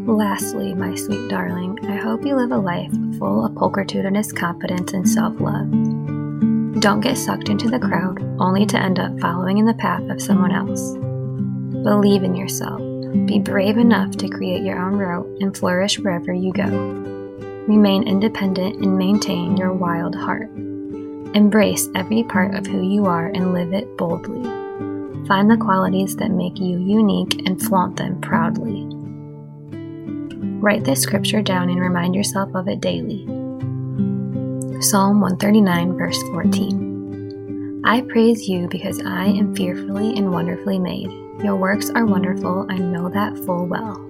Lastly, my sweet darling, I hope you live a life full of pulchritudinous confidence and self-love. Don't get sucked into the crowd only to end up following in the path of someone else. Believe in yourself. Be brave enough to create your own route and flourish wherever you go. Remain independent and maintain your wild heart. Embrace every part of who you are and live it boldly. Find the qualities that make you unique and flaunt them proudly. Write this scripture down and remind yourself of it daily. Psalm 139, verse 14. I praise you because I am fearfully and wonderfully made. Your works are wonderful, I know that full well.